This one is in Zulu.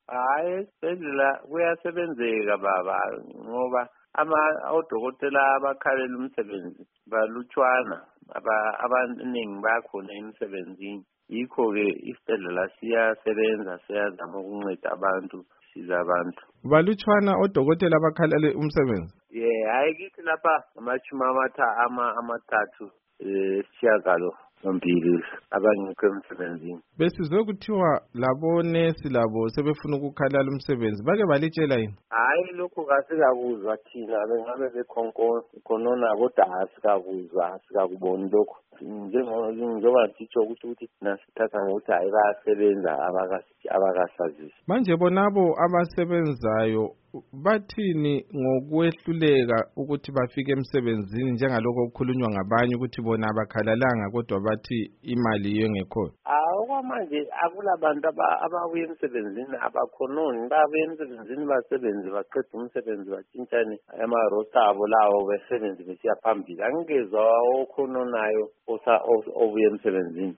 Hhayi, esibhedlela kuyasebenzeka baba ngoba odokotela abakhalela umsebenzi balutshwana, abaningi bayakhona emsebenzini. Yikho-ke isibhedlela siyasebenza, siyazama ukunceda abantu, siza abantu. Balutshwana odokotela abakhalela umsebenzi? Hhayi kithi lapha amashumi amathathu sishiyagalo zombili abangekho emsebenzini. Besizwe kuthiwa labonesi labo sebefuna ukukhalala umsebenzi, bake balitshela yini? Hhayi, lokhu kasikakuzwa thina, bengabe bekhonona kodwa asikakuzwa, asikakuboni lokhu. Njengoba sitsho ukuthi thina sithatha ngokuthi hhayi bayasebenza, abakasazisi. Manje bonabo abasebenzayo bathini ngokwehluleka ukuthi bafike emsebenzini njengalokho okukhulunywa ngabanye ukuthi bona abakhalalanga kodwa bathi imali iyo engekho? Okwamanje akulabantu ababuya emsebenzini abakhononi, babuya emsebenzini basebenze baqeda umsebenzi batshintshane ama-roster abo lawo besebenze besiya phambili. Angingezwa okhononayo obuya emsebenzini.